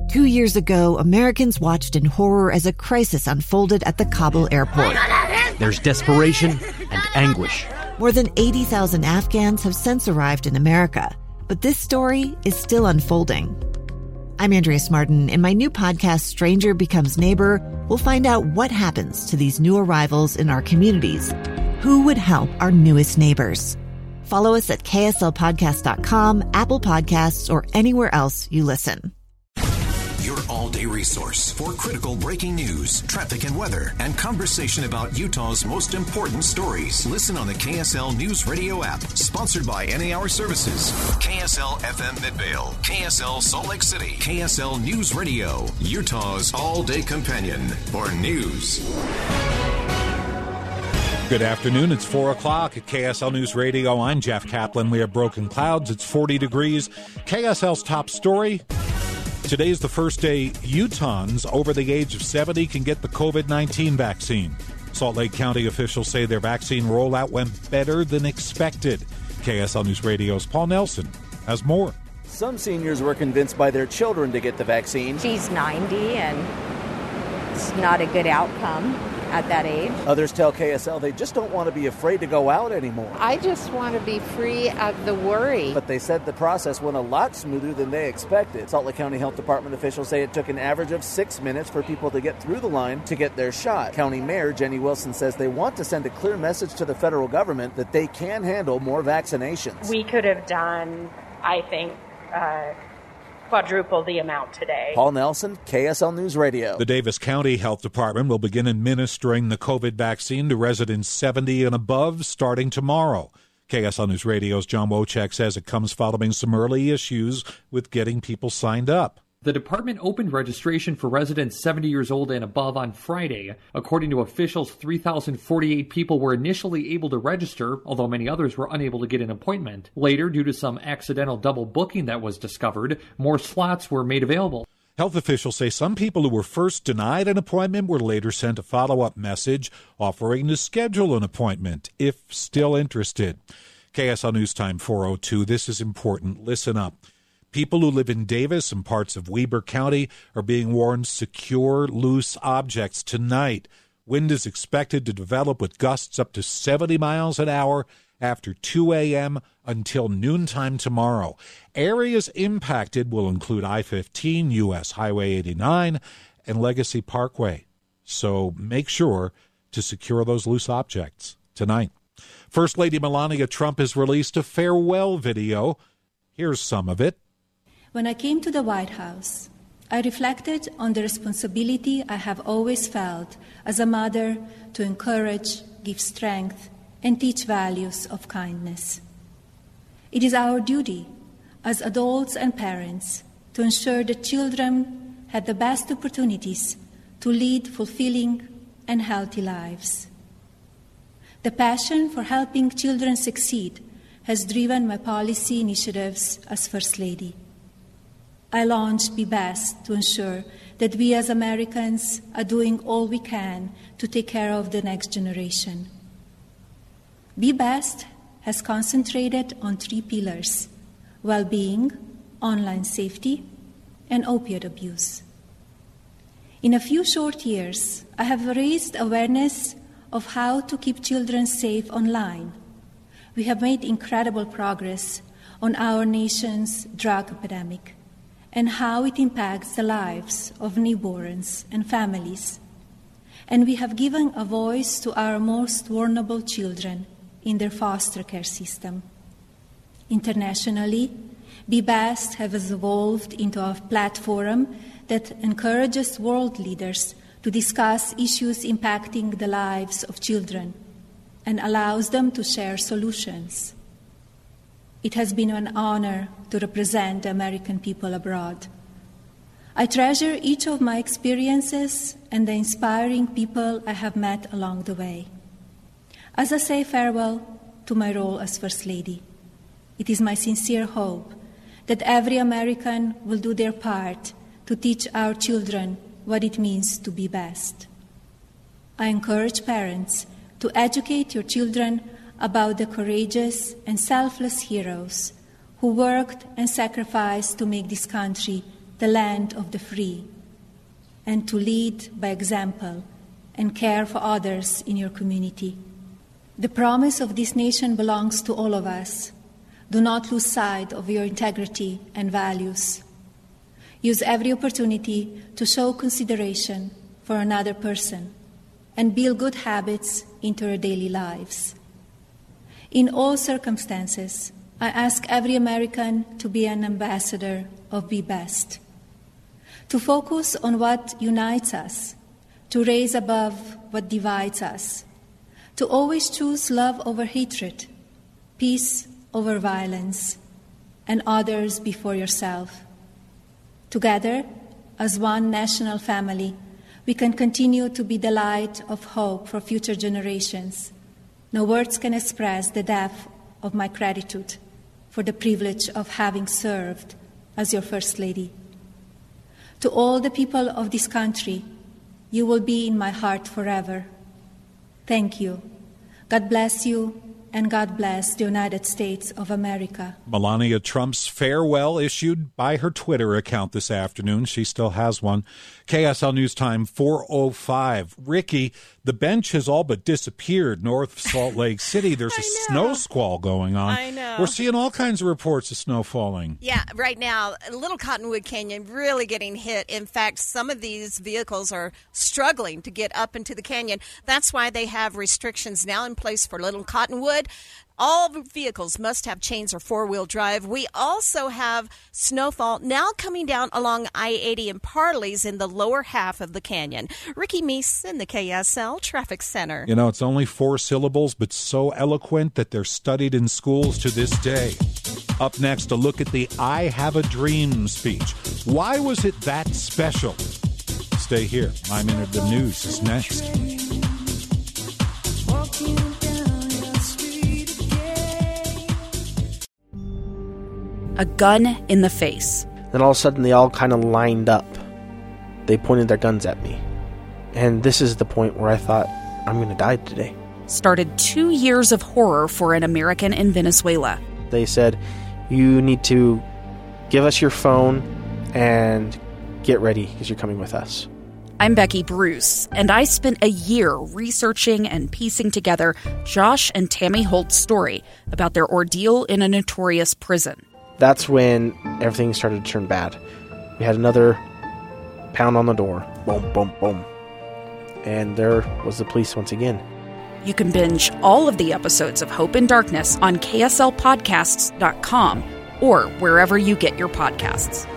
2 years ago, Americans watched in horror as a crisis unfolded at the Kabul airport. There's desperation and anguish. More than 80,000 Afghans have since arrived in America, but this story is still unfolding. I'm Andrea Martin. In my new podcast, Stranger Becomes Neighbor, we'll find out what happens to these new arrivals in our communities. Who would help our newest neighbors? Follow us at kslpodcast.com, Apple Podcasts, or anywhere else you listen. Your all-day resource for critical breaking news, traffic and weather, and conversation about Utah's most important stories. Listen on the KSL News Radio app, sponsored by NA Hour Services, KSL FM Midvale, KSL Salt Lake City, KSL News Radio, Utah's all-day companion for news. Good afternoon. It's 4 o'clock at KSL News Radio. I'm Jeff Kaplan. We have broken clouds. It's 40 degrees. KSL's top story. Today's the first day Utahns over the age of 70 can get the COVID-19 vaccine. Salt Lake County officials say their vaccine rollout went better than expected. KSL News Radio's Paul Nelson has more. Some seniors were convinced by their children to get the vaccine. She's 90 and it's not a good outcome at that age. Others tell KSL they just don't want to be afraid to go out anymore. I just want to be free of the worry. But they said the process went a lot smoother than they expected. Salt Lake County Health Department officials say it took an average of 6 minutes for people to get through the line to get their shot. County Mayor Jenny Wilson says they want to send a clear message to the federal government that they can handle more vaccinations. We could have done, I think, quadruple the amount today. Paul Nelson, KSL News Radio. The Davis County Health Department will begin administering the COVID vaccine to residents 70 and above starting tomorrow. KSL News Radio's John Wojcik says it comes following some early issues with getting people signed up. The department opened registration for residents 70 years old and above on Friday. According to officials, 3,048 people were initially able to register, although many others were unable to get an appointment. Later, due to some accidental double booking that was discovered, more slots were made available. Health officials say some people who were first denied an appointment were later sent a follow-up message offering to schedule an appointment if still interested. KSL News Time 4:02. This is important. Listen up. People who live in Davis and parts of Weber County are being warned secure loose objects tonight. Wind is expected to develop with gusts up to 70 miles an hour after 2 a.m. until noontime tomorrow. Areas impacted will include I-15, U.S. Highway 89, and Legacy Parkway. So make sure to secure those loose objects tonight. First Lady Melania Trump has released a farewell video. Here's some of it. When I came to the White House, I reflected on the responsibility I have always felt as a mother to encourage, give strength, and teach values of kindness. It is our duty as adults and parents to ensure that children have the best opportunities to lead fulfilling and healthy lives. The passion for helping children succeed has driven my policy initiatives as First Lady. I launched Be Best to ensure that we as Americans are doing all we can to take care of the next generation. Be Best has concentrated on 3 pillars: well-being, online safety, and opioid abuse. In a few short years, I have raised awareness of how to keep children safe online. We have made incredible progress on our nation's drug epidemic and how it impacts the lives of newborns and families. And we have given a voice to our most vulnerable children in their foster care system. Internationally, Be Best has evolved into a platform that encourages world leaders to discuss issues impacting the lives of children and allows them to share solutions. It has been an honor to represent the American people abroad. I treasure each of my experiences and the inspiring people I have met along the way. As I say farewell to my role as First Lady, it is my sincere hope that every American will do their part to teach our children what it means to be best. I encourage parents to educate your children about the courageous and selfless heroes who worked and sacrificed to make this country the land of the free, and to lead by example and care for others in your community. The promise of this nation belongs to all of us. Do not lose sight of your integrity and values. Use every opportunity to show consideration for another person and build good habits into your daily lives. In all circumstances, I ask every American to be an ambassador of Be Best, to focus on what unites us, to raise above what divides us, to always choose love over hatred, peace over violence, and others before yourself. Together, as one national family, we can continue to be the light of hope for future generations. No words can express the depth of my gratitude for the privilege of having served as your First Lady. To all the people of this country, you will be in my heart forever. Thank you. God bless you, and God bless the United States of America. Melania Trump's farewell issued by her Twitter account this afternoon. She still has one. KSL News Time 4:05. Ricky, the bench has all but disappeared north of Salt Lake City. There's a snow squall going on. I know. We're seeing all kinds of reports of snow falling. Yeah, right now, Little Cottonwood Canyon really getting hit. In fact, some of these vehicles are struggling to get up into the canyon. That's why they have restrictions now in place for Little Cottonwood. All vehicles must have chains or four-wheel drive. We also have snowfall now coming down along I-80 and Parley's in the lower half of the canyon. Ricky Meese in the KSL Traffic Center. You know, it's only 4 syllables, but so eloquent that they're studied in schools to this day. Up next, a look at the I Have a Dream speech. Why was it that special? Stay here. My Minute of the News is next. A gun in the face. Then all of a sudden they all kind of lined up. They pointed their guns at me. And this is the point where I thought, I'm going to die today. Started 2 years of horror for an American in Venezuela. They said, you need to give us your phone and get ready because you're coming with us. I'm Becky Bruce, and I spent a year researching and piecing together Josh and Tammy Holt's story about their ordeal in a notorious prison. That's when everything started to turn bad. We had another pound on the door. Boom, boom, boom. And there was the police once again. You can binge all of the episodes of Hope and Darkness on KSLPodcasts.com or wherever you get your podcasts.